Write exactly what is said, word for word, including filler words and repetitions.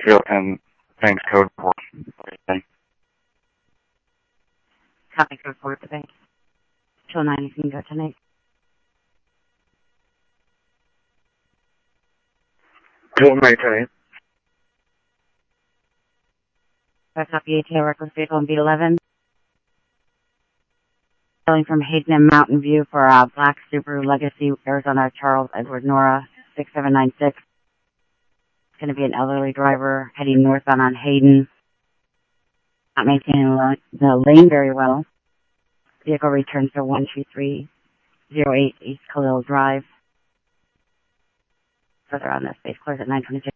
Field ten, banks code for Copy code four at the bank. Till nine, you can go tonight. Till night tonight. That's copy A T O reckless vehicle on beat eleven. Calling from Hayden and Mountain View for uh, Black Subaru Legacy, Arizona, Charles Edward Nora, six seven nine six. It's going to be an elderly driver heading northbound on Hayden. Not maintaining the lane very well. Vehicle returns to one two three zero eight East Khalil Drive. Further on this base clears at nine twenty-two.